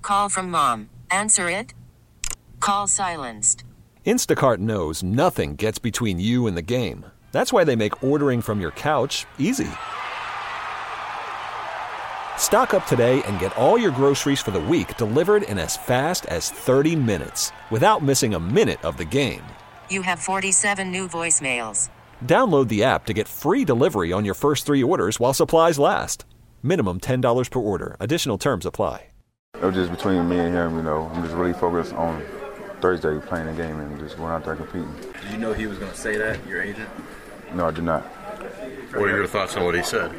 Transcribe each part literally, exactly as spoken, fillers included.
Call from mom. Answer it. Call silenced. Instacart knows nothing gets between you and the game. That's why they make ordering from your couch easy. Stock up today and get all your groceries for the week delivered in as fast as thirty minutes without missing a minute of the game. You have forty-seven new voicemails. Download the app to get free delivery on your first three orders while supplies last. Minimum ten dollars per order. Additional terms apply. It was just between me and him, you know. I'm just really focused on Thursday playing the game and just going out there competing. Did you know he was going to say that, your agent? No, I did not. What are your thoughts on what he said?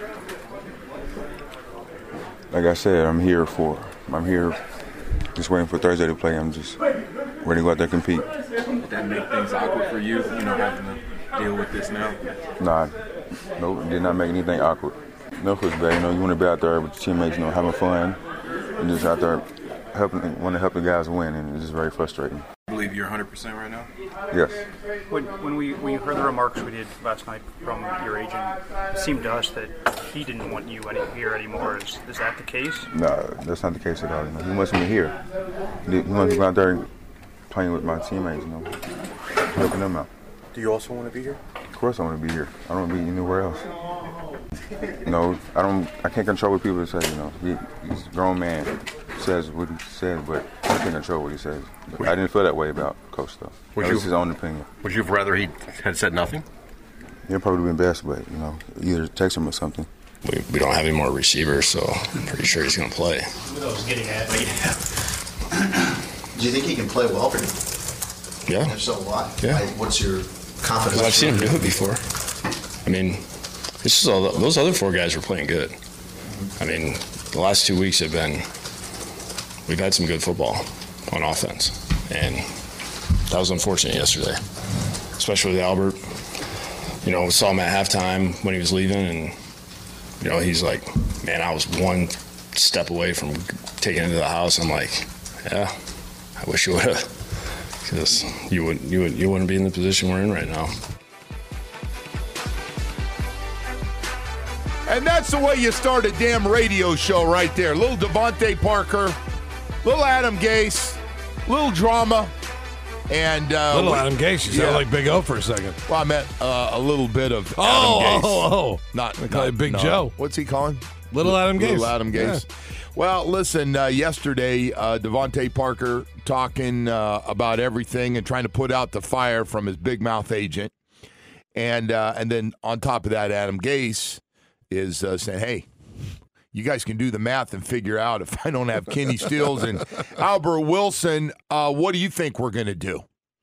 Like I said, I'm here for, I'm here just waiting for Thursday to play. I'm just ready to go out there and compete. Did that make things awkward for you, you know, having to deal with this now? Nah, no, it did not make anything awkward. No, it was bad. You know, you want to be out there with your teammates, you know, having fun, and just out there helping, want to help the guys win, and it's just very frustrating. You believe you're one hundred percent right now? Yes. When, when we when you heard the remarks we did last night from your agent, it seemed to us that he didn't want you any, here anymore. Is, is that the case? No, that's not the case at all. You know, he wants me here. He wants me to go out there playing with my teammates, you know, helping them out. Do you also want to be here? Of course I want to be here. I don't want to be anywhere else. No, I don't. I can't control what people say. You know, he, he's a grown man. Says what he says, but I can't control what he says. But I didn't feel that way about Coach though. That was his own opinion. Would you have rather he had said nothing? It'd probably been best, but you know, either text him or something. We, we don't have any more receivers, so I'm pretty sure he's going to play. What I was getting at, do you think he can play well for you? Yeah. If so, why? Yeah. Like, what's your confidence? Because I've seen him do it before. I mean, this is all, those other four guys were playing good. I mean, the last two weeks have been, we've had some good football on offense. And that was unfortunate yesterday, especially with Albert. You know, we saw him at halftime when he was leaving, and, you know, he's like, man, I was one step away from taking it to the house. I'm like, yeah, I wish you would have, because you, would, you, would, you wouldn't be in the position we're in right now. And that's the way you start a damn radio show right there. Little Devontae Parker, little Adam Gase, little drama. And uh, little we, Adam Gase, you sound yeah. like Big O for a second. Well, I meant uh, a little bit of oh, Adam Gase. Oh, oh, Not, I not Big no. Joe. What's he calling? Little Adam Gase. Little Adam Gase. Yeah. Well, listen, uh, yesterday, uh, Devontae Parker talking uh, about everything and trying to put out the fire from his big mouth agent. And, uh, and then on top of that, Adam Gase is uh, saying, hey, you guys can do the math and figure out if I don't have Kenny Stills and Albert Wilson, uh, what do you think we're going to do?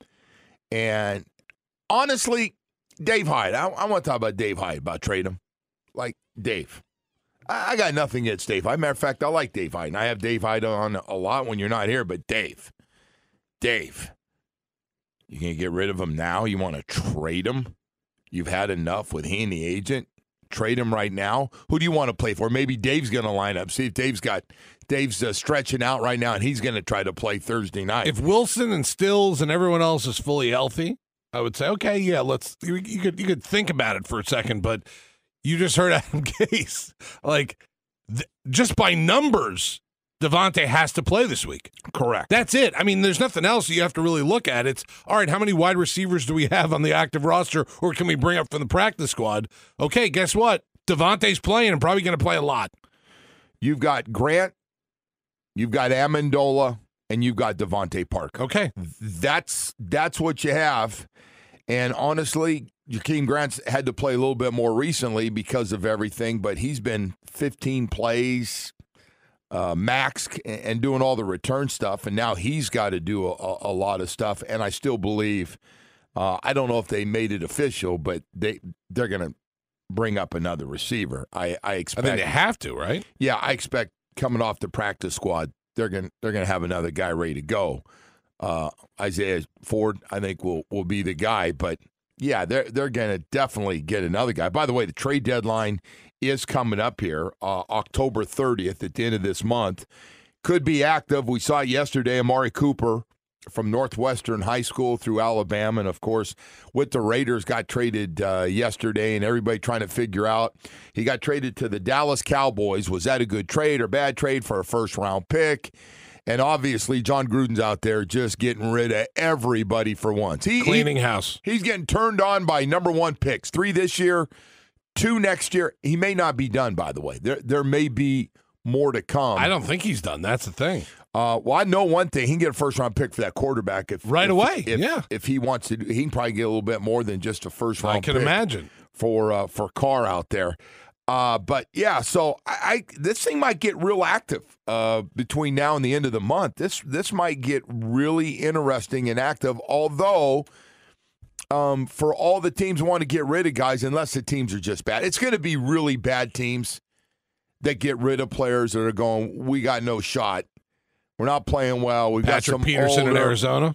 And honestly, Dave Hyde, I, I want to talk about Dave Hyde, about trade him. Like, Dave, I, I got nothing against Dave Hyde. Matter of fact, I like Dave Hyde, and I have Dave Hyde on a lot when you're not here. But Dave, Dave, you can get rid of him now? You want to trade him? You've had enough with he and the agent? Trade him right now? Who do you want to play for? Maybe Dave's going to line up. See if Dave's got Dave's uh, stretching out right now, and he's going to try to play Thursday night. If Wilson and Stills and everyone else is fully healthy, I would say, okay, yeah, let's. You, you could you could think about it for a second, but you just heard Adam Gase. Like, th- just by numbers, Devontae has to play this week. Correct. That's it. I mean, there's nothing else you have to really look at. It's, all right, how many wide receivers do we have on the active roster, or can we bring up from the practice squad? Okay, guess what? Devontae's playing and probably going to play a lot. You've got Grant, you've got Amendola, and you've got Devontae Parker. Okay. That's that's what you have. And honestly, Jakeem Grant's had to play a little bit more recently because of everything, but he's been fifteen plays, uh, max, and doing all the return stuff, and now he's got to do a, a lot of stuff. And I still believe, uh, I don't know if they made it official, but they, they're going to bring up another receiver. I, I expect. I think they have to, right? Yeah, I expect coming off the practice squad, they're going they're going to have another guy ready to go. Uh, Isaiah Ford, I think, will will be the guy. But yeah, they're they're going to definitely get another guy. By the way, the trade deadline is coming up here, uh, October thirtieth at the end of this month. Could be active. We saw it yesterday. Amari Cooper from Northwestern High School through Alabama, and of course with the Raiders, got traded uh, yesterday, and everybody trying to figure out. He got traded to the Dallas Cowboys. Was that a good trade or bad trade for a first-round pick? And obviously, John Gruden's out there just getting rid of everybody for once. He, Cleaning he, house. He's getting turned on by number one picks. Three this year, two next year. He may not be done, by the way. There, there may be more to come. I don't think he's done. That's the thing. Uh, well, I know one thing. He can get a first-round pick for that quarterback. If, right if, away, if, yeah. If he wants to, he can probably get a little bit more than just a first-round pick. I can imagine. For, uh, for Carr out there. Uh, but, yeah, so I, I this thing might get real active uh, between now and the end of the month. This this might get really interesting and active, although um, for all the teams want to get rid of guys, unless the teams are just bad, it's going to be really bad teams that get rid of players that are going, we got no shot. We're not playing well. We've Patrick got some Peterson older, in Arizona.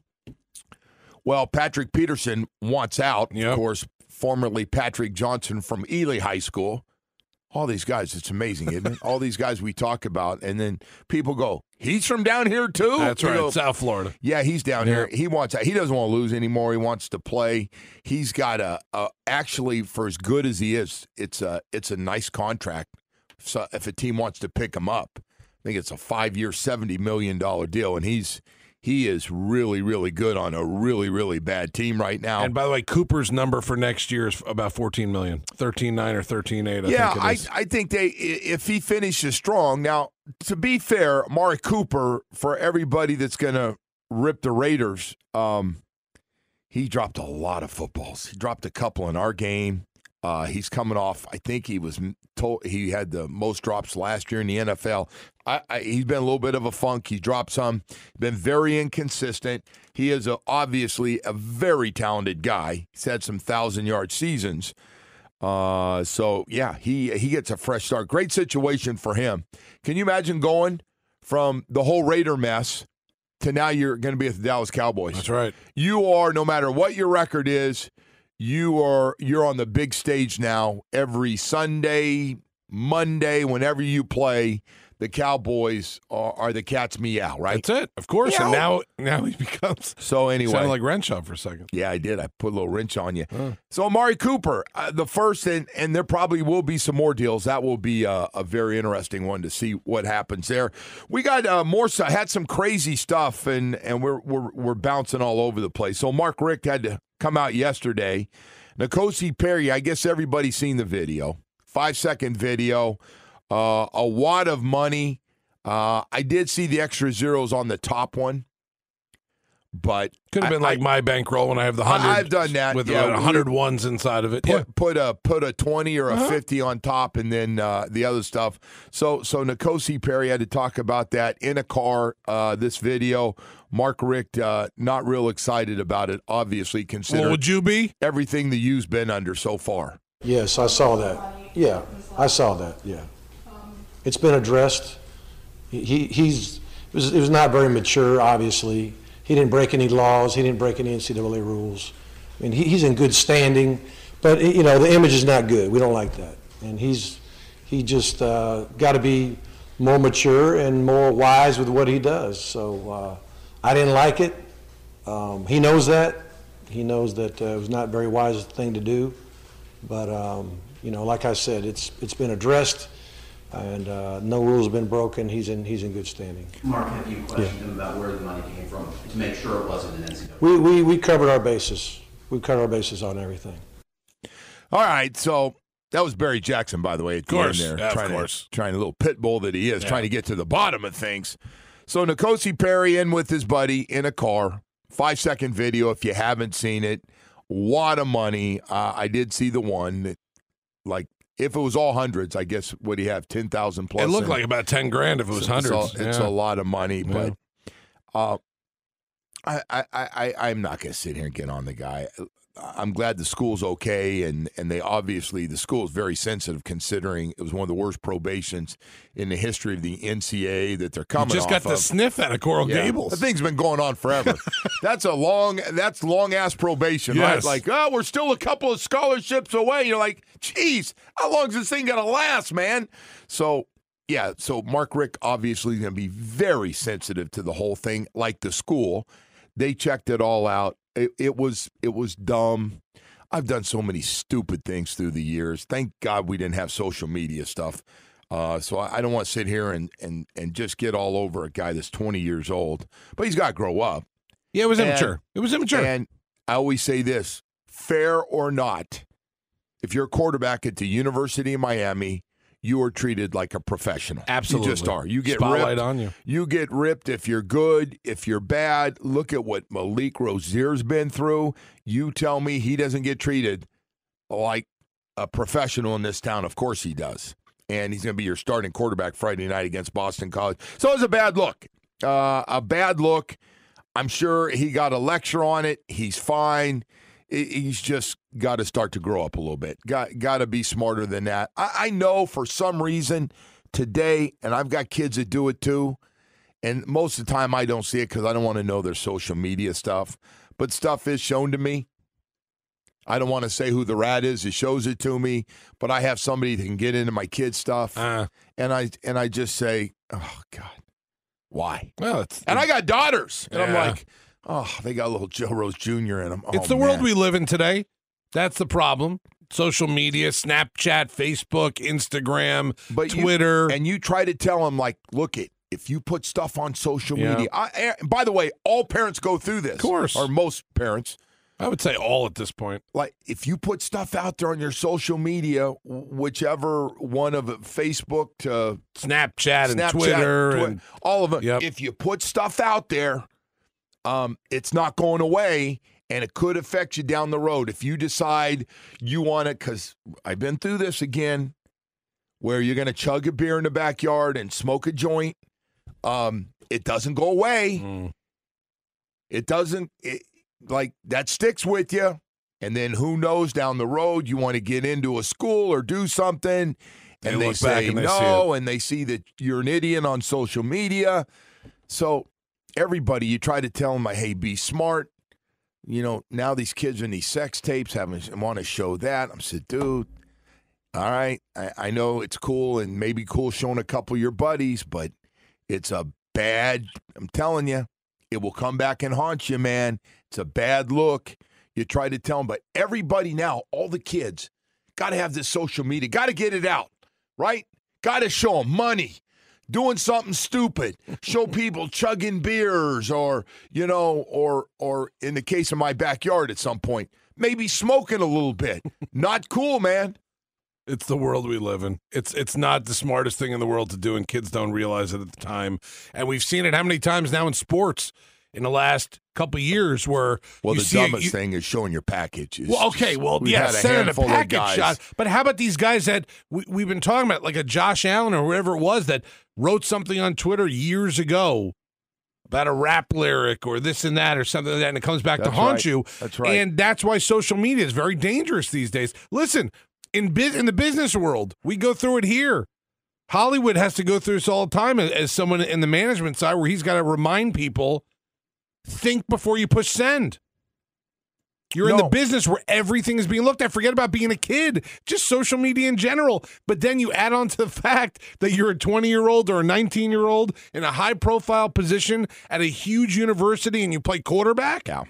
Well, Patrick Peterson wants out, yep. of course, formerly Patrick Johnson from Ely High School. All these guys, it's amazing, isn't it? All these guys we talk about, and then people go, he's from down here too? That's you right, know, South Florida. Yeah, he's down yeah. here. He wants. He doesn't want to lose anymore. He wants to play. He's got a, a actually, for as good as he is, it's a it's a nice contract. So if a team wants to pick him up, I think it's a five-year, seventy million dollars deal, and he's he is really, really good on a really, really bad team right now. And by the way, Cooper's number for next year is about fourteen million dollars, thirteen nine or thirteen eight. I yeah, think it is. I I think they if he finishes strong. Now, to be fair, Amari Cooper, for everybody that's going to rip the Raiders, um, he dropped a lot of footballs. He dropped a couple in our game. Uh, he's coming off. I think he was told he had the most drops last year in the N F L. I, I, he's been a little bit of a funk. He dropped some. Been very inconsistent. He is a, obviously a very talented guy. He's had some thousand-yard seasons. Uh, so yeah, he he gets a fresh start. Great situation for him. Can you imagine going from the whole Raider mess to now you're going to be at the Dallas Cowboys? That's right. You are, no matter what your record is. You are you're on the big stage now. Every Sunday, Monday, whenever you play, the Cowboys are, are the cat's meow, right? That's it, of course. Meow. And now, now he becomes. So anyway, sounded like Renshaw for a second. Yeah, I did. I put a little wrench on you. Huh. So Amari Cooper, uh, the first, and and there probably will be some more deals. That will be a, a very interesting one to see what happens there. We got uh, more. Had some crazy stuff, and and we're we're we're bouncing all over the place. So Mark Richt had to come out yesterday. N'Kosi Perry, I guess everybody's seen the video. Five-second video. Uh, a wad of money. Uh, I did see the extra zeros on the top one. But could have been I, like my bankroll when I have the hundred. I've done that with yeah, a hundred ones inside of it. Put, yeah. put a put a twenty or a uh-huh. fifty on top, and then uh, the other stuff. So so N'Kosi Perry had to talk about that in a car. Uh, this video, Mark Richt uh, not real excited about it. Obviously, considering well, would you be everything the U's been under so far? Yes, I saw that. Yeah, I saw that. Yeah, it's been addressed. He, he he's it was, it was not very mature, obviously. He didn't break any laws. He didn't break any N C double A rules. I mean, he, he's in good standing, but you know the image is not good. We don't like that, and he's he just uh, got to be more mature and more wise with what he does. So uh, I didn't like it. Um, he knows that. He knows that uh, it was not a very wise thing to do, but um, you know, like I said, it's it's been addressed. And uh, no rules have been broken. He's in he's in good standing. Mark, have you questioned yeah. him about where the money came from to make sure it wasn't an N C double A? We, we, we covered our bases. We covered our bases on everything. All right, so that was Barry Jackson, by the way, at the of course, end there. yeah, trying of course. To, trying a little pit bull that he is, yeah. trying to get to the bottom of things. So N'Kosi Perry in with his buddy in a car. Five-second video if you haven't seen it. Wad of money. Uh, I did see the one that, like, if it was all hundreds, I guess, would he have ten thousand plus? It looked like about ten grand if it was it's, hundreds. It's, a, it's yeah. a lot of money, yeah. but uh, I, I, I, I'm not going to sit here and get on the guy. I'm glad the school's okay, and, and they obviously, the school is very sensitive considering it was one of the worst probations in the history of the N C double A that they're coming you just off got the of. sniff out of Coral Yeah. Gables. The thing's been going on forever. That's a long, that's long-ass probation, yes. right? Like, oh, we're still a couple of scholarships away. You're like, geez, how long is this thing going to last, man? So, yeah, so Mark Richt obviously is going to be very sensitive to the whole thing, like the school. They checked it all out. It, it was it was dumb. I've done so many stupid things through the years. Thank God we didn't have social media stuff. Uh, so I, I don't want to sit here and, and, and just get all over a guy that's twenty years old. But he's got to grow up. Yeah, it was And- immature. It was immature. And I always say this, fair or not, if you're a quarterback at the University of Miami, you are treated like a professional. Absolutely. You just are. You get Spotlight ripped. on you. You get ripped if you're good, if you're bad. Look at what Malik Rozier's been through. You tell me he doesn't get treated like a professional in this town. Of course he does. And he's going to be your starting quarterback Friday night against Boston College. So it was a bad look. Uh, a bad look. I'm sure he got a lecture on it. He's fine. He's just got to start to grow up a little bit. Got got to be smarter than that. I, I know for some reason today, and I've got kids that do it too, and most of the time I don't see it because I don't want to know their social media stuff. But stuff is shown to me. I don't want to say who the rat is. It shows it to me, but I have somebody that can get into my kids' stuff, Uh, and I and I just say, oh God, why? well, it's, And I got daughters, and I'm Yeah. like, oh, they got a little Joe Rose Junior in them. Oh, it's the world man. we live in today. That's the problem. Social media, Snapchat, Facebook, Instagram, But you- Twitter. and you try to tell them, like, look it, if you put stuff on social Yeah. media. I, and by the way, all parents go through this. Of course. Or most parents. I would say all at this point. Like, if you put stuff out there on your social media, whichever one of it, Facebook to Snapchat and Snapchat, Twitter Twi- and all of them. Yep. If you put stuff out there, um, it's not going away, and it could affect you down the road. If you decide you want it, because I've been through this again, where you're going to chug a beer in the backyard and smoke a joint, um, it doesn't go away. Mm. It doesn't, it, like, that sticks with you. And then who knows, down the road, you want to get into a school or do something, They and they, look back say and they no, see and they see that you're an idiot on social media. So everybody, you try to tell them, hey, be smart. You know, now these kids in these sex tapes having want to show that. I'm saying, dude, all right, I, I know it's cool and maybe cool showing a couple of your buddies, but it's a bad, I'm telling you, it will come back and haunt you, man. It's a bad look. You try to tell them, but everybody now, all the kids, got to have this social media, got to get it out, right? Got to show them money, doing something stupid, show people chugging beers or, you know, or, or in the case of my backyard at some point, maybe smoking a little bit. Not cool, man. It's the world we live in. It's it's not the smartest thing in the world to do, and kids don't realize it at the time. And we've seen it how many times now in sports in the last couple of years where Well, you the see it- dumbest you- thing is showing your package. It's Well, okay, just- well, we've yeah, had a sending a handful of package guys. shot. But how about these guys that we, we've been talking about, like a Josh Allen or whoever it was that wrote something on Twitter years ago about a rap lyric or this and that or something like that, and it comes back That's to haunt right. you. That's right. And that's why social media is very dangerous these days. Listen, in bus in the business world, we go through it here. Hollywood has to go through this all the time as, as someone in the management side where he's got to remind people, think before you push send. You're in the No. business where everything is being looked at. Forget about being a kid, just social media in general. But then you add on to the fact that you're a twenty-year-old or a nineteen-year-old in a high-profile position at a huge university and you play quarterback. Yeah.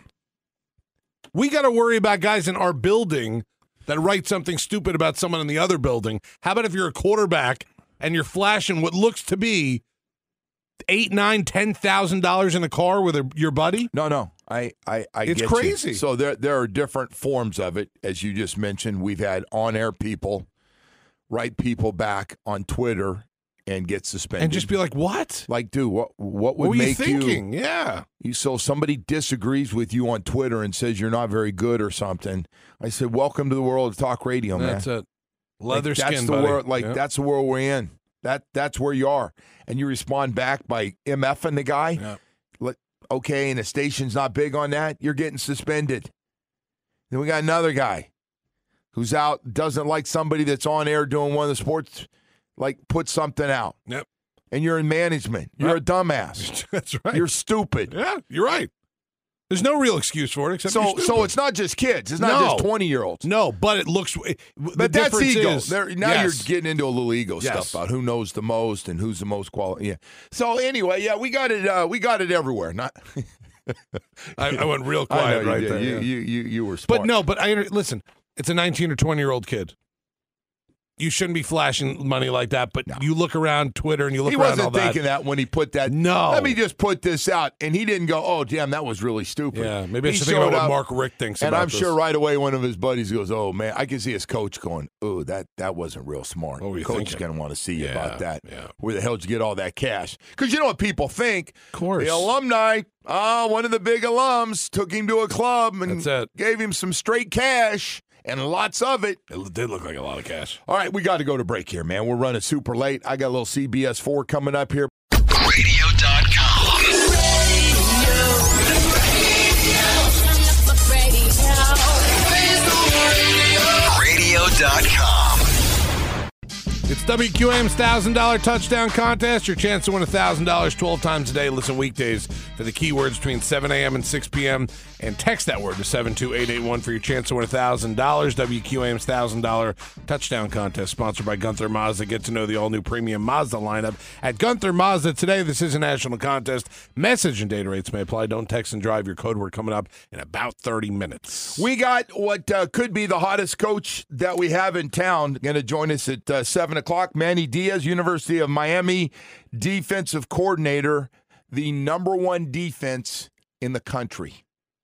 We got to worry about guys in our building that write something stupid about someone in the other building. How about if you're a quarterback and you're flashing what looks to be eight, nine, ten thousand dollars in a car with a, your buddy? No, no. I, I, I It's get crazy. You. So there, there are different forms of it, as you just mentioned. We've had on-air people write people back on Twitter and get suspended, And just be like, what? like, dude, what, what would What were you make thinking? Yeah. You, so somebody disagrees with you on Twitter and says you're not very good or something. I said, welcome to the world of talk radio, man. That's it. Leather like, skin, that's the buddy. world. Like Yeah. that's the world we're in. That that's where you are, and you respond back by MFing the guy. Yeah. Like, okay, and the station's not big on that. You're getting suspended. Then we got another guy who's out, doesn't like somebody that's on air doing one of the sports, like put something out. Yep. And you're in management. You're a dumbass. That's right. You're stupid. Yeah, you're right. There's no real excuse for it except So, you're so stupid. it's not just kids. It's not No. just twenty-year-olds. No, but it looks. The But that's difference ego. is- There, now yes. you're getting into a little ego Yes. stuff about who knows the most and who's the most quality. Yeah. So anyway, yeah, we got it. Uh, we got it everywhere. Not I, I went real I quiet know you right did. there. You, yeah. you, you, you were smart. But no, but I under- listen. It's a nineteen or twenty year old kid. You shouldn't be flashing money like that. But no. you look around Twitter and you look he around wasn't all that. thinking that when he put that. No. Let me just put this out, and he didn't go, "Oh, damn, that was really stupid." Yeah, maybe I He should think about showed what up, Mark Richt thinks and about I'm this. sure right away one of his buddies goes, "Oh man," I can see his coach going, "Oh, that that wasn't real smart." What were you Coach thinking? is going to want to see you Yeah, about that. yeah. Where the hell did you get all that cash? Because you know what people think. Of course. The alumni, oh, one of the big alums took him to a club and That's it. gave him some straight cash. And lots of it. It did look like a lot of cash. All right, we got to go to break here, man. We're running super late. I got a little C B S four coming up here. radio dot com. radio dot com. It's W Q Am's one thousand dollars touchdown contest. Your chance to win one thousand dollars twelve times a day. Listen weekdays for the keywords between seven a.m. and six p.m. And text that word to seven two eight eight one for your chance to win one thousand dollars. W Q Am's one thousand dollars touchdown contest sponsored by Gunther Mazda. Get to know the all-new premium Mazda lineup at Gunther Mazda today. This is a national contest. Message and data rates may apply. Don't text and drive. Your code word coming up in about thirty minutes. We got what uh, could be the hottest coach that we have in town. Going to join us at uh, seven o'clock. Manny Diaz, University of Miami defensive coordinator, the number one defense in the country,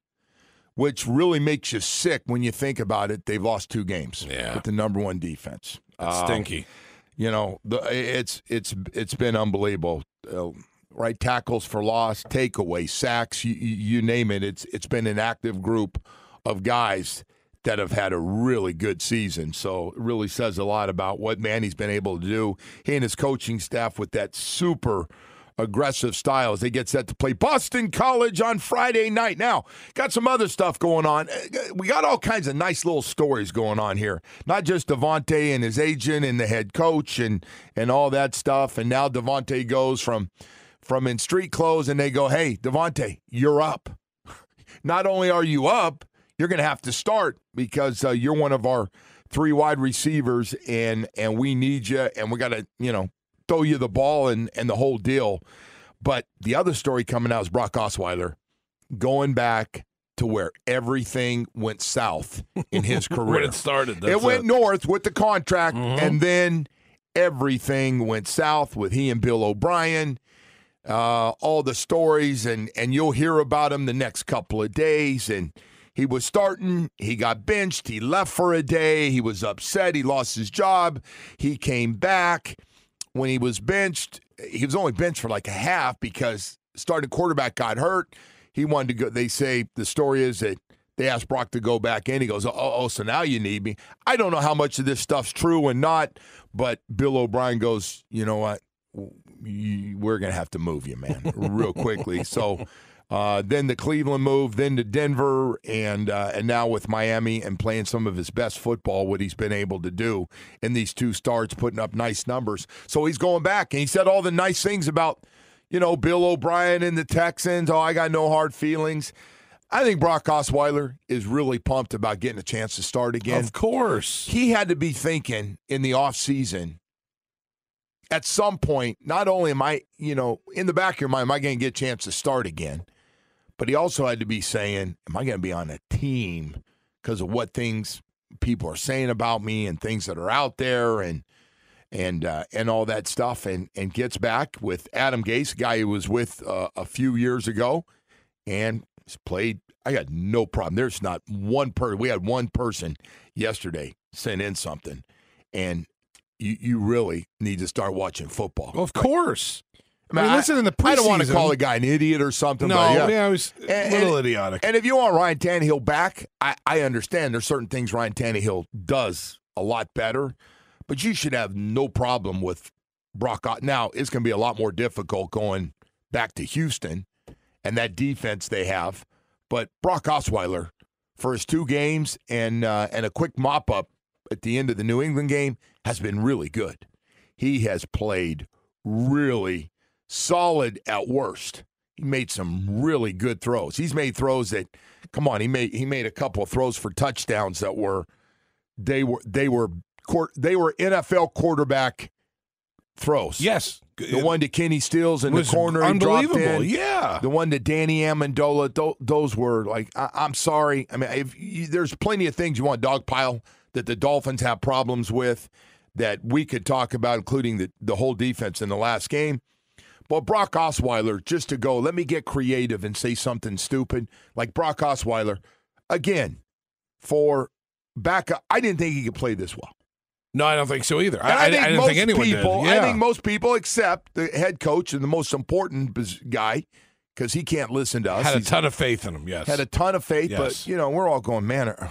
which really makes you sick when you think about it. They've lost two games Yeah. with the number one defense. That's Um, stinky. You know, the, it's it's it's been unbelievable. Uh, right tackles for loss, takeaway, sacks, you, you name it. It's it's been an active group of guys that have had a really good season. So it really says a lot about what Manny's been able to do. He and his coaching staff with that super aggressive style as they get set to play Boston College on Friday night. Now, got some other stuff going on. We got all kinds of nice little stories going on here. Not just Devontae and his agent and the head coach and, and all that stuff. And now Devontae goes from, from in street clothes and they go, hey, Devontae, you're up. Not only are you up, you're going to have to start because uh, you're one of our three wide receivers, and and we need you, and we got to, you know, throw you the ball and, and the whole deal. But the other story coming out is Brock Osweiler going back to where everything went south in his career. When it started. That's It went it. north with the contract, Mm-hmm. and then everything went south with he and Bill O'Brien. Uh, all the stories, and and you'll hear about him the next couple of days. And he was starting, he got benched, he left for a day, he was upset, he lost his job, he came back. When he was benched, he was only benched for like a half because starting quarterback got hurt. He wanted to go. They say the story is that they asked Brock to go back in. He goes, oh, oh, so now you need me. I don't know how much of this stuff's true and not, but Bill O'Brien goes, you know what? We're going to have to move you, man, real quickly. So uh, then the Cleveland move, then to Denver, and uh, and now with Miami and playing some of his best football, what he's been able to do in these two starts, putting up nice numbers. So he's going back, and he said all the nice things about, you know, Bill O'Brien and the Texans. Oh, I got no hard feelings. I think Brock Osweiler is really pumped about getting a chance to start again. Of course. He had to be thinking in the offseason, at some point, not only am I, you know, in the back of your mind, am I going to get a chance to start again? But he also had to be saying, am I going to be on a team because of what things people are saying about me and things that are out there and and uh, and all that stuff, and, and gets back with Adam Gase, a guy he was with uh, a few years ago, and he's played. I got no problem. There's not one person. We had one person yesterday send in something, and you you really need to start watching football. Of course. I mean, I mean, listen, in the preseason, I don't want to call a guy an idiot or something. No, but yeah, yeah, it was a And- little and- idiotic. And if you want Ryan Tannehill back, I, I understand there's certain things Ryan Tannehill does a lot better, but you should have no problem with Brock. O- Now, it's going to be a lot more difficult going back to Houston and that defense they have. But Brock Osweiler, for his two games and uh, and a quick mop-up at the end of the New England game, has been really good. He has played really solid at worst. He made some really good throws. He's made throws that, come on, he made he made a couple of throws for touchdowns that were they were they were they were N F L quarterback throws. Yes. The one that Kenny Stills in the Was corner he dropped unbelievable, in. yeah. The one that Danny Amendola, th- those were like, I- I'm sorry. I mean, if you, there's plenty of things you want to dogpile that the Dolphins have problems with that we could talk about, including the, the whole defense in the last game. But Brock Osweiler, just to go, let me get creative and say something stupid. Like Brock Osweiler, again, for backup, I didn't think he could play this well. No, I don't think so either. And I, I, think I didn't most think anyone people, did. Yeah. I think most people, except the head coach and the most important bus- guy, because he can't listen to us. Had a He's ton of faith in him, yes. Had a ton of faith, Yes. but, you know, we're all going, man, uh,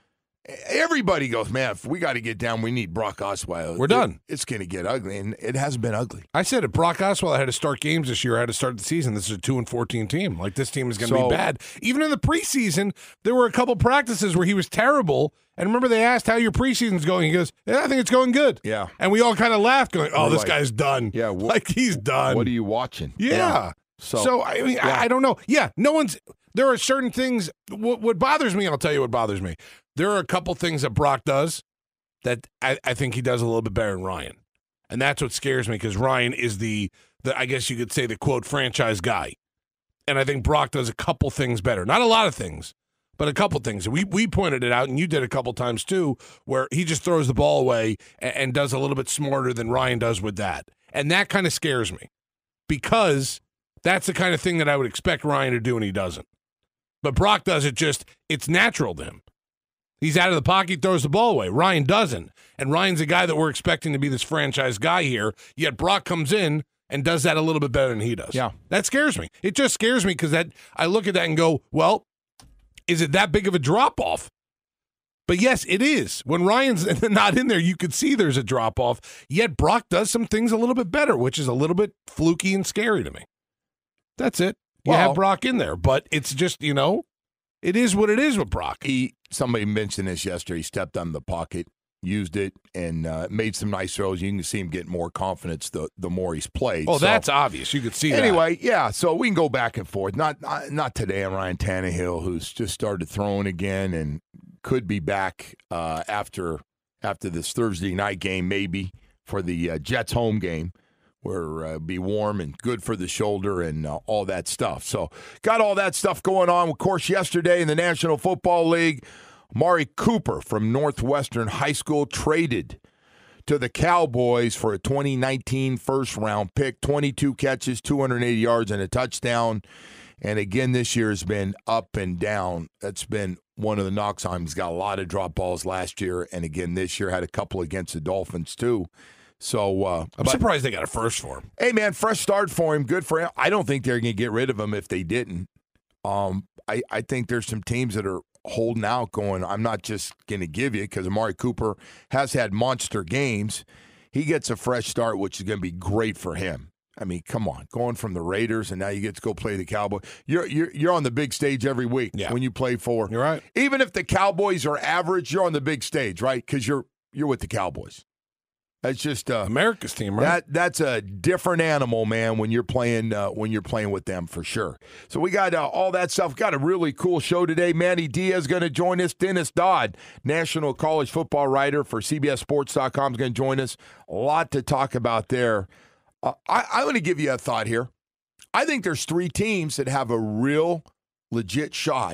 everybody goes, man, if we got to get down, we need Brock Osweiler. We're done. It, it's going to get ugly, and it hasn't been ugly. I said if Brock Osweiler had to start games this year, I had to start the season. This is a two and fourteen team. Like, this team is going to So- be bad. Even in the preseason, there were a couple practices where he was terrible. And remember, they asked how your preseason's going. He goes, yeah, I think it's going good. Yeah. And we all kind of laughed, going, oh, We're this like, guy's done. Yeah. Wh- Like, he's done. What are you watching? Yeah. So, So, I mean, yeah. I, I don't know. Yeah, no one's. There are certain things. What, what bothers me, I'll tell you what bothers me. There are a couple things that Brock does that I, I think he does a little bit better than Ryan. And that's what scares me because Ryan is the, the, I guess you could say, the quote, franchise guy. And I think Brock does a couple things better. Not a lot of things, but a couple things. We we pointed it out, and you did a couple times too, where he just throws the ball away and, and does a little bit smarter than Ryan does with that. And that kind of scares me because that's the kind of thing that I would expect Ryan to do, and he doesn't. But Brock does it just, it's natural to him. He's out of the pocket, throws the ball away. Ryan doesn't. And Ryan's a guy that we're expecting to be this franchise guy here, yet Brock comes in and does that a little bit better than he does. Yeah. That scares me. It just scares me because that I look at that and go, well, is it that big of a drop-off? But yes, it is. When Ryan's not in there, you could see there's a drop-off, yet Brock does some things a little bit better, which is a little bit fluky and scary to me. That's it. You Well- have Brock in there, but it's just, you know, it is what it is with Brock. he somebody mentioned this yesterday. He stepped on the pocket, used it, and uh, made some nice throws. You can see him getting more confidence the, the more he's played. Oh, So- that's obvious. You could see that. Anyway, yeah, so we can go back and forth. Not not, not today on Ryan Tannehill, who's just started throwing again and could be back uh, after after this Thursday night game, maybe for the uh, Jets home game, where uh, it'll be warm and good for the shoulder and uh, all that stuff. So got all that stuff going on. Of course, yesterday in the National Football League, Amari Cooper from Northwestern High School traded to the Cowboys for a twenty nineteen first-round pick, twenty-two catches, two hundred eighty yards, and a touchdown. And again, this year has been up and down. That's been one of the knocks on him. He's got a lot of drop balls last year, and again this year had a couple against the Dolphins too. So uh, I'm but- surprised they got a first for him. Hey, man, fresh start for him. Good for him. I don't think they're going to get rid of him if they didn't. Um, I, I think there's some teams that are holding out going, I'm not just going to give you, because Amari Cooper has had monster games. He gets a fresh start, which is going to be great for him. I mean, come on, going from the Raiders and now you get to go play the Cowboys. You're you're you're on the big stage every week Yeah. when you play for. You're right. Even if the Cowboys are average, you're on the big stage, right? Because you're you're with the Cowboys. That's just uh, America's team, right? That that's a different animal, man. When you're playing uh, when you're playing with them, for sure. So we got uh, all that stuff. Got a really cool show today. Manny Diaz going to join us. Dennis Dodd, national college football writer for C B S Sports dot com, is going to join us. A lot to talk about there. Uh, I, I'm going to give you a thought here. I think there's three teams that have a real legit shot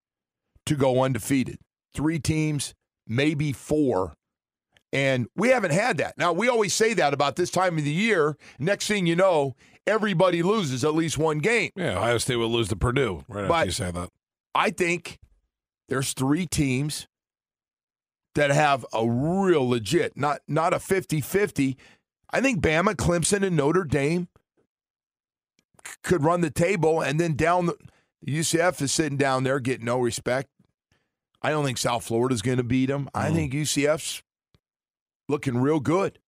to go undefeated. Three teams, maybe four. And we haven't had that. Now, we always say that about this time of the year. Next thing you know, everybody loses at least one game. Yeah, Ohio State will lose to Purdue right But after you say that. I think there's three teams that have a real legit, not, not a fifty-fifty. I think Bama, Clemson, and Notre Dame c- could run the table, and then down the U C F is sitting down there getting no respect. I don't think South Florida's going to beat them. I Mm. think U C F's looking real good.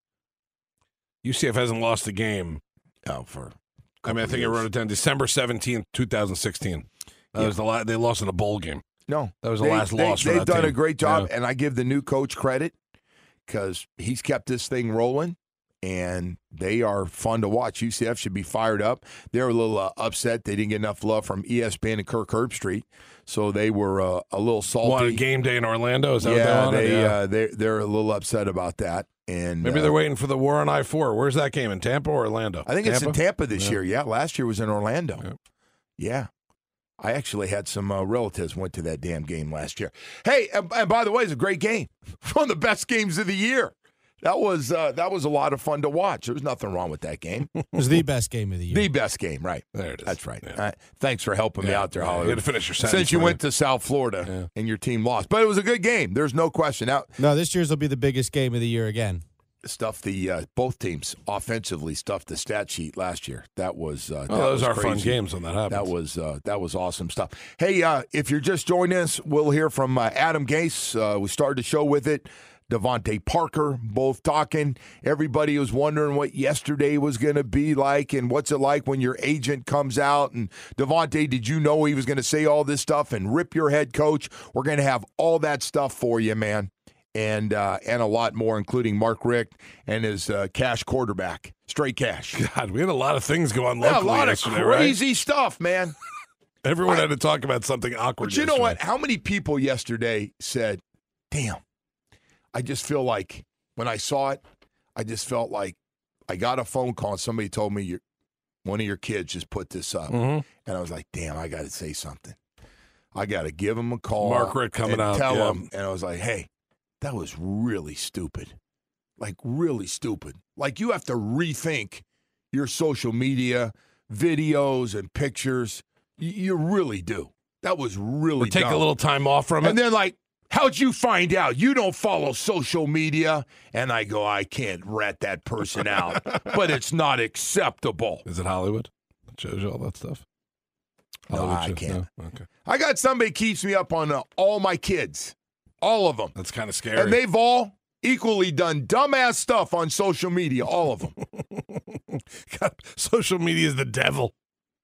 U C F hasn't lost a game. Oh, for I mean, I think I wrote it down. December seventeenth, twenty sixteen. That Yeah. was the la- they lost in a bowl game. No, That was the they, last they, loss for They've that done a team. great job, Yeah. and I give the new coach credit because he's kept this thing rolling, and they are fun to watch. U C F should be fired up. They're a little uh, upset they didn't get enough love from E S P N and Kirk Herbstreit, so they were uh, a little salty. What, a game day in Orlando? Is that yeah, what they wanted? they, yeah. Uh, they they're a little upset about that. And Maybe uh, they're waiting for the war on I four. Where's that game, in Tampa or Orlando? I think it's in Tampa this Yeah. year. Yeah, last year was in Orlando. Yeah. Yeah. I actually had some uh, relatives went to that damn game last year. Hey, and, and by the way, it's a great game. One of the best games of the year. That was uh, that was a lot of fun to watch. There was nothing wrong with that game. It was the best game of the year. The best game, right. There it is. That's right. Yeah. Uh, thanks for helping me Yeah. out there, Yeah, you Hollywood. had to finish your sentence, Since you man. went to South Florida Yeah. and your team lost. But it was a good game. There's no question. Now, No, this year's will be the biggest game of the year again. stuff the uh, both teams offensively stuffed the stat sheet last year. That was uh, Oh, that those was are fun crazy. games when that happens. That was uh, that was awesome stuff. Hey, uh, if you're just joining us, we'll hear from uh, Adam Gase. Uh, we started the show with it. Devontae Parker, both talking. Everybody was wondering what yesterday was going to be like and what's it like when your agent comes out. And Devontae, did you know he was going to say all this stuff and rip your head coach? We're going to have all that stuff for you, man. And uh, and a lot more, including Mark Richt and his uh, cash quarterback, straight cash. God, we had a lot of things go on Yeah, locally a lot of yesterday, crazy right? stuff, man. Everyone had to talk about something awkward. But you know yesterday. what? How many people yesterday said, damn, I just feel like when I saw it, I just felt like I got a phone call and somebody told me your one of your kids just put this up. Mhm. And I was like, damn, I got to say something. I got to give him a call. Mark Richt coming and out, Tell yeah. him. And I was like, hey, that was really stupid. Like, really stupid. Like, you have to rethink your social media, videos, and pictures. You, you really do. That was really Or take dumb. a little time off from it. And then, like, how'd you find out? You don't follow social media. And I go, I can't rat that person out, but it's not acceptable. Is it Hollywood? That shows you all that stuff? No, Hollywood I show- can't. no? Okay. I got somebody keeps me up on uh, all my kids, all of them. That's kind of scary. And they've all equally done dumbass stuff on social media, all of them. God, social media is the devil.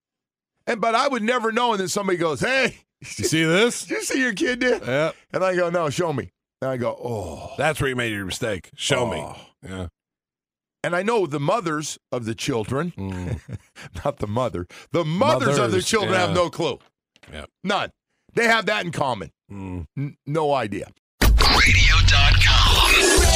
And but I would never know. And then somebody goes, hey, You see this? did you see your kid did? Yeah. And I go, no, show me. And I go, oh. That's where you made your mistake. Show me. Oh. Yeah. And I know the mothers of the children, Mm. not the mother, the mothers, of the Mothers, children yeah. have no clue. Yeah. None. They have that in common. Mm. N- no idea. radio dot com.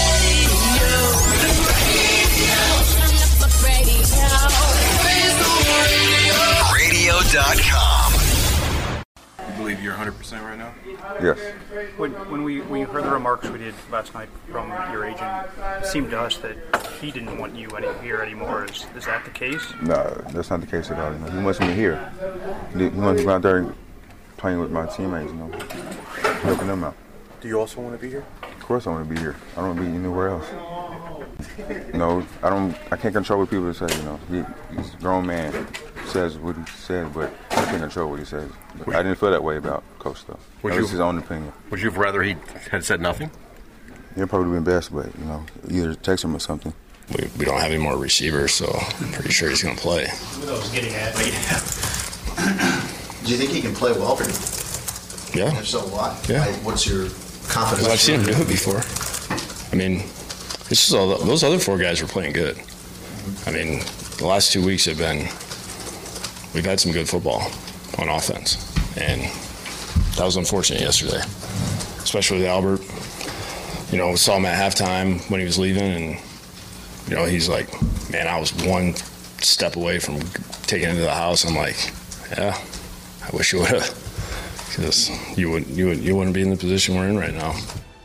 radio dot com. You believe you're one hundred percent right now? Yes. When, when we, we heard the remarks we did last night from your agent, it seemed to us that he didn't want you any, here anymore. Is, is that the case? No, that's not the case at all. You know, he wants me here. He he wants me to go out there playing with my teammates, you know, helping them out. Do you also want to be here? Of course I want to be here. I don't want to be anywhere else. No, I don't. I can't control what people say. You know, he, he's a grown man. Says what he said, but I can't control what he says. But I didn't feel that way about Coach stuff. Would That you- was his own opinion. Would you have rather he had said nothing? It probably would have been best, but you know, either text him or something. We, we don't have any more receivers, so I'm pretty sure he's going to play. What I was getting at. Do you think he can play well for you? Yeah. If so, why? Yeah. Like, what's your confidence? Because I've seen him do it before. I mean, this is all. Those other four guys were playing good. I mean, the last two weeks have been. We've had some good football on offense, and that was unfortunate yesterday, especially with Albert. You know, saw him at halftime when he was leaving, and you know, he's like, "Man, I was one step away from taking it to the house." I'm like, "Yeah, I wish you would have, because you would, you would, you wouldn't be in the position we're in right now."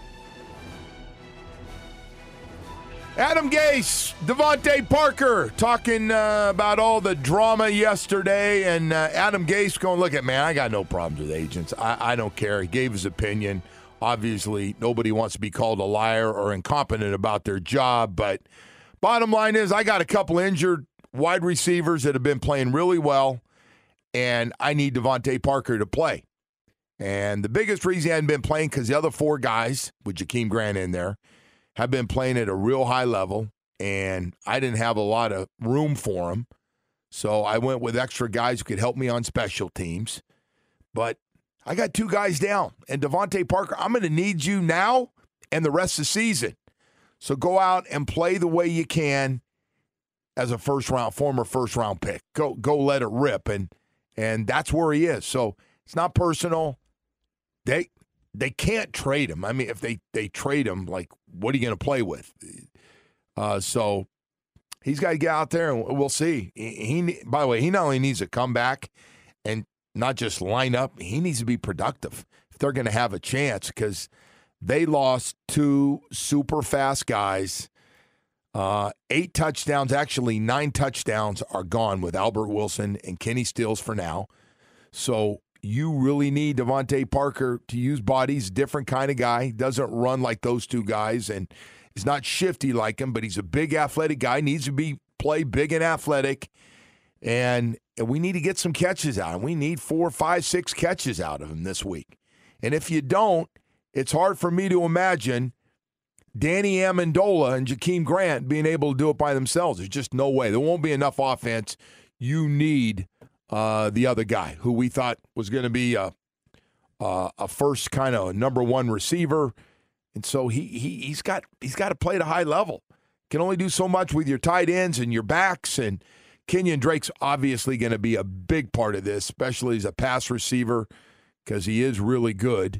Adam Gase, Devontae Parker talking uh, about all the drama yesterday. And uh, Adam Gase going, look at, man, I got no problems with agents. I, I don't care. He gave his opinion. Obviously, nobody wants to be called a liar or incompetent about their job. But bottom line is, I got a couple injured wide receivers that have been playing really well, and I need Devontae Parker to play. And the biggest reason he hadn't been playing because the other four guys, with Jakeem Grant in there, have been playing at a real high level, and I didn't have a lot of room for them. So I went with extra guys who could help me on special teams. But I got two guys down. And Devontae Parker, I'm going to need you now and the rest of the season. So go out and play the way you can as a first-round, former first-round pick. Go go let it rip. And and that's where he is. So it's not personal. They They can't trade him. I mean, if they, they trade him, like, what are you going to play with? Uh, so he's got to get out there, and we'll see. He, he, by the way, he not only needs to come back and not just line up, he needs to be productive if they're going to have a chance, because they lost two super fast guys. Uh, eight touchdowns, actually nine touchdowns are gone with Albert Wilson and Kenny Stills for now. So you really need Devontae Parker to use bodies, different kind of guy. He doesn't run like those two guys, and he's not shifty like him, but he's a big athletic guy, needs to be play big and athletic, and, and we need to get some catches out of him. We need four, five, six catches out of him this week. And if you don't, it's hard for me to imagine Danny Amendola and Jakeem Grant being able to do it by themselves. There's just no way. There won't be enough offense. You need uh, the other guy who we thought was going to be a, a, a first kind of number one receiver. And so he, he, he's got he's got to play at a high level. Can only do so much with your tight ends and your backs. And Kenyon Drake's obviously going to be a big part of this, especially as a pass receiver, because he is really good.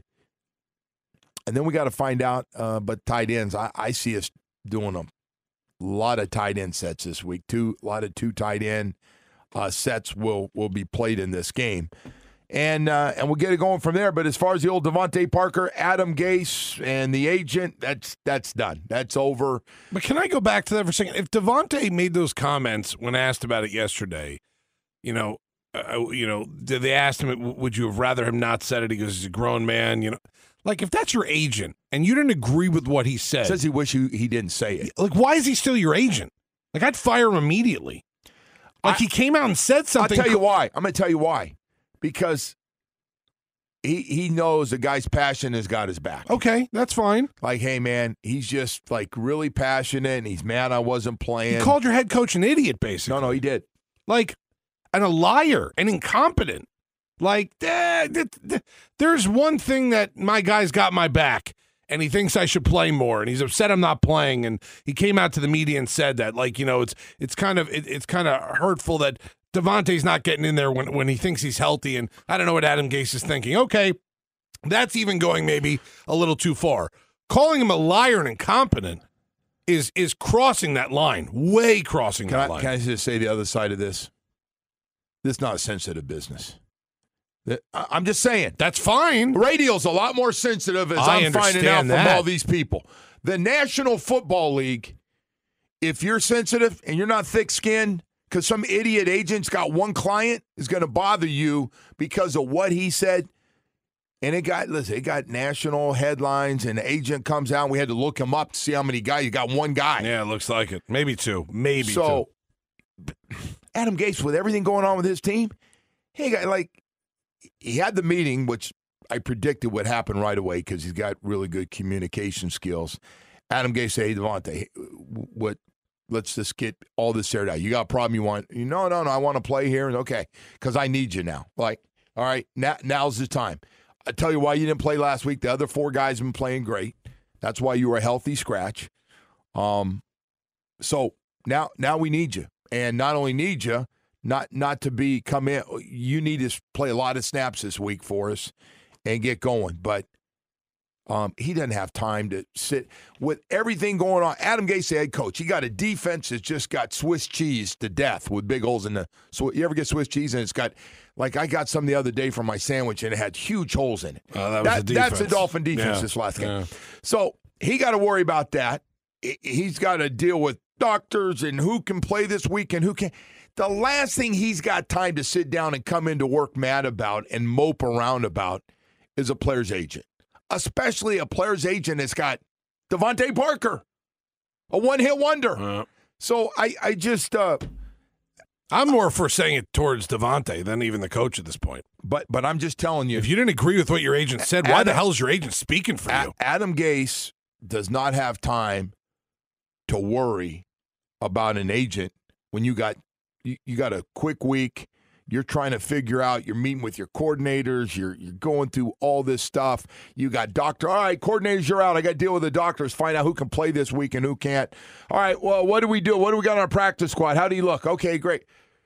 And then we got to find out, uh, but tight ends, I, I see us doing a lot of tight end sets this week. Two, a lot of two tight end uh, sets will will be played in this game. And uh, and we'll get it going from there. But as far as the old Devontae Parker, Adam Gase, and the agent, that's that's done. That's over. But can I go back to that for a second? If Devontae made those comments when asked about it yesterday, you know, uh, you know, did they asked him, would you have rather him not said it? He goes, he's a grown man, you know. Like, if that's your agent and you didn't agree with what he said. Says he wish he, he didn't say it. Like, why is he still your agent? Like, I'd fire him immediately. Like, I, he came out and said something. I'll tell you why. I'm going to tell you why. Because he he knows the guy's passion has got his back. Okay, that's fine. Like, hey, man, he's just, like, really passionate, and he's mad I wasn't playing. He called your head coach an idiot, basically. No, no, he did. Like, and a liar and incompetent. Like, eh, th- th- there's one thing that my guy's got my back, and he thinks I should play more, and he's upset I'm not playing, and he came out to the media and said that. Like, you know, it's it's kind of it, it's kind of hurtful that Devontae's not getting in there when, when he thinks he's healthy, and I don't know what Adam Gase is thinking. Okay, that's even going maybe a little too far. Calling him a liar and incompetent is is crossing that line, way crossing can that I, line. Can I just say the other side of this? This is not a sensitive business. I'm just saying. That's fine. Radio's a lot more sensitive, as I I'm finding out from that. all these people. The National Football League, if you're sensitive and you're not thick-skinned because some idiot agent's got one client, is going to bother you because of what he said, and it got, listen, it got national headlines, and the agent comes out, and we had to look him up to see how many guys. You got one guy. Yeah, it looks like it. Maybe two. Maybe so, two. Adam Gase, with everything going on with his team, he got, like, he had the meeting, which I predicted would happen right away because he's got really good communication skills. Adam Gase said, hey, Devontae, what, let's just get all this aired out. You got a problem you want? You, no, no, no, I want to play here. Okay, because I need you now. Like, all right, now, now's the time. I tell you why you didn't play last week. The other four guys have been playing great. That's why you were a healthy scratch. Um, so now, now we need you. And not only need you, Not not to be come in. You need to play a lot of snaps this week for us and get going. But um, he doesn't have time to sit with everything going on. Adam Gase, the head coach, he got a defense that's just got Swiss cheese to death with big holes in the. So you ever get Swiss cheese and it's got like I got some the other day from my sandwich and it had huge holes in it. Oh, that was that, the that's defense. the Dolphin defense Yeah. this last game. Yeah. So he got to worry about that. He's got to deal with doctors and who can play this week and who can't. The last thing he's got time to sit down and come into work mad about and mope around about is a player's agent, especially a player's agent that's got Devontae Parker, a one-hit wonder. Uh, so I, I just uh, – I'm more for saying it towards Devontae than even the coach at this point. But but I'm just telling you. If you didn't agree with what your agent said, Adam, why the hell is your agent speaking for you? Adam Gase does not have time to worry about an agent when you got – You, you got a quick week. You're trying to figure out. You're meeting with your coordinators. You're you're going through all this stuff. You got doctor. All right, coordinators, you're out. I got to deal with the doctors. Find out who can play this week and who can't. All right. Well, what do we do? What do we got on our practice squad? How do you look? Okay, great.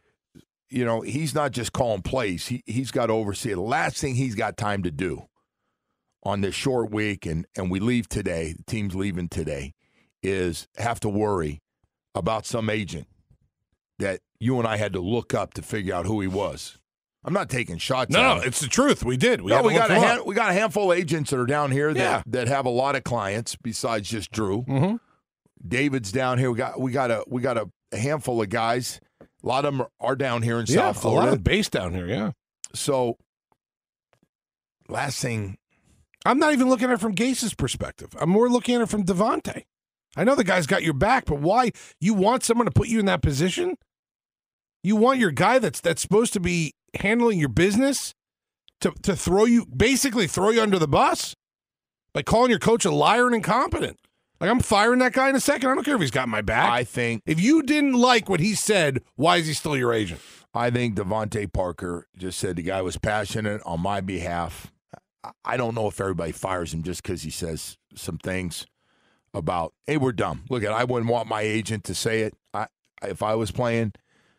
You know, he's not just calling plays. He he's got to oversee it. The last thing he's got time to do on this short week, and and we leave today. The team's leaving today. is have to worry about some agent that you and I had to look up to figure out who he was. I'm not taking shots. No, at no, him. it's the truth. We did. We, no, had we to got look a him hand, up. we got a handful of agents that are down here that Yeah. that have a lot of clients besides just Drew. Mm-hmm. David's down here. We got we got a we got a, a handful of guys. A lot of them are, are down here in Yeah, South a Florida. lot of base down here. Yeah. So, last thing, I'm not even looking at it from Gase's perspective. I'm more looking at it from Devontae. I know the guy's got your back, but why? You want someone to put you in that position? You want your guy that's that's supposed to be handling your business to, to throw you, basically throw you under the bus by calling your coach a liar and incompetent. Like, I'm firing that guy in a second. I don't care if he's got my back. I think if you didn't like what he said, why is he still your agent? I think Devontae Parker just said the guy was passionate on my behalf. I don't know if everybody fires him just because he says some things about, hey, we're dumb. Look, at I wouldn't want my agent to say it I, if I was playing,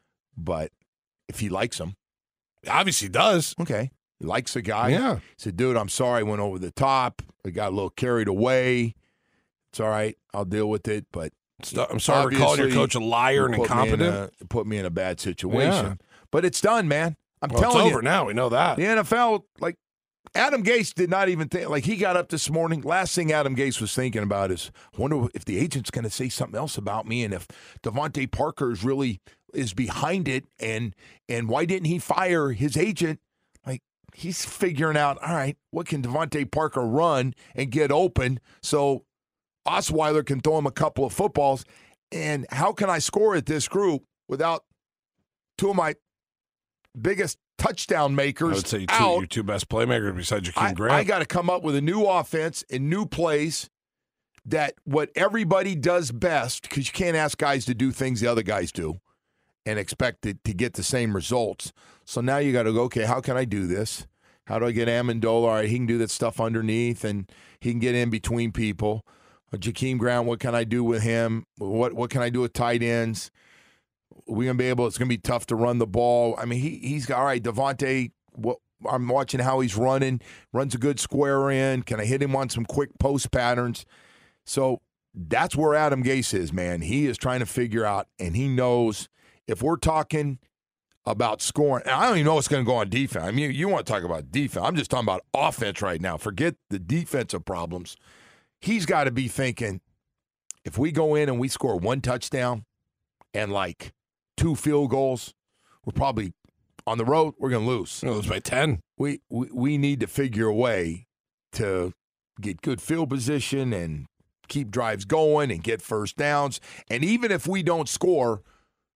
but if he likes him. Obviously does. Okay. He likes the guy. Yeah. He said, dude, I'm sorry I went over the top. I got a little carried away. It's all right. I'll deal with it, but I'm sorry for calling your obviously, coach a liar and put me in incompetent. a- put me in a bad situation. Yeah. But it's done, man. I'm Well, telling it's you. over now. We know that. The N F L, like, Adam Gase did not even think, like, he got up this morning. Last thing Adam Gase was thinking about is, I wonder if the agent's going to say something else about me and if Devontae Parker is really is behind it and and why didn't he fire his agent? Like, he's figuring out, all right, what can Devontae Parker run and get open so Osweiler can throw him a couple of footballs, and how can I score at this group without two of my biggest touchdown makers I would say two, out? your two best playmakers besides Jakeem I, Grant. I got to come up with a new offense and new plays that what everybody does best, because you can't ask guys to do things the other guys do and expect it to get the same results. So now you got to go, okay, how can I do this? How do I get Amendola? All right, he can do that stuff underneath, and he can get in between people. Uh, Jakeem Grant, what can I do with him? What what can I do with tight ends? We're going to be able, it's going to be tough to run the ball. I mean, he, he's got, all right, Devontae, what, I'm watching how he's running, runs a good square in. Can I hit him on some quick post patterns? So that's where Adam Gase is, man. He is trying to figure out, and he knows if we're talking about scoring, and I don't even know what's going to go on defense. I mean, you, you want to talk about defense. I'm just talking about offense right now. Forget the defensive problems. He's got to be thinking, if we go in and we score one touchdown and like two field goals, we're probably on the road, we're going to lose. We'll lose by ten. We, we we need to figure a way to get good field position and keep drives going and get first downs. And even if we don't score,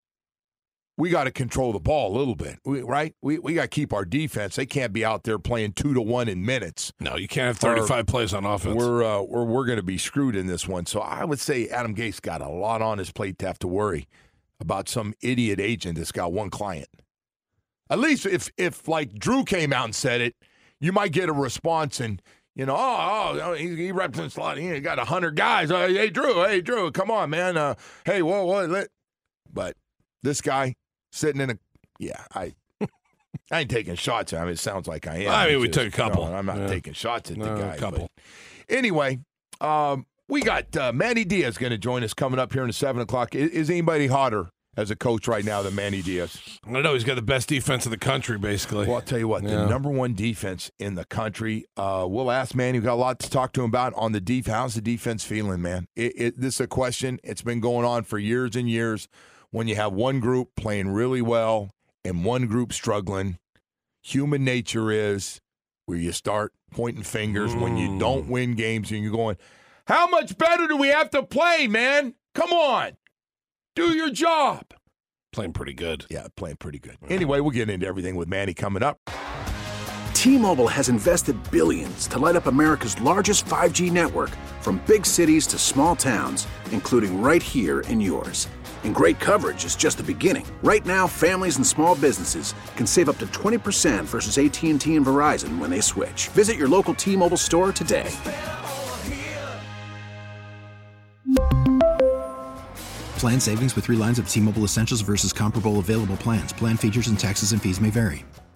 we got to control the ball a little bit, we, right? We we got to keep our defense. They can't be out there playing two to one in minutes. No, you can't have thirty-five Or plays on offense. We're uh, we're we're going to be screwed in this one. So I would say Adam Gase got a lot on his plate to have to worry about some idiot agent that's got one client. At least if if like Drew came out and said it, you might get a response and. You know, oh, oh he, he represents a lot. He got a hundred guys. Uh, hey, Drew, hey, Drew, come on, man. Uh, hey, whoa, whoa. Let. But this guy sitting in a, yeah, I, I ain't taking shots at him. It sounds like I am. I mean, we Just- took a couple. no, I'm not Yeah. taking shots at the No, guy. a couple. but Anyway, um, we got uh, Manny Diaz going to join us coming up here in the seven o'clock. Is, is anybody hotter as a coach right now than Manny Diaz? I know he's got the best defense in the country, basically. Well, I'll tell you what, Yeah. the number one defense in the country. Uh, we'll ask Manny. We've got a lot to talk to him about on the defense. How's the defense feeling, man? It, it, this is a question. It's been going on for years and years. When you have one group playing really well and one group struggling, human nature is where you start pointing fingers when you don't win games and you're going, how much better do we have to play, man? Come on. Do your job. Playing pretty good. Yeah, playing pretty good. Anyway, we'll get into everything with Manny coming up. T-Mobile has invested billions to light up America's largest five G network, from big cities to small towns, including right here in yours. And great coverage is just the beginning. Right now, families and small businesses can save up to twenty percent versus A T and T and Verizon when they switch. Visit your local T-Mobile store today. Plan savings with three lines of T-Mobile Essentials versus comparable available plans. Plan features and taxes and fees may vary.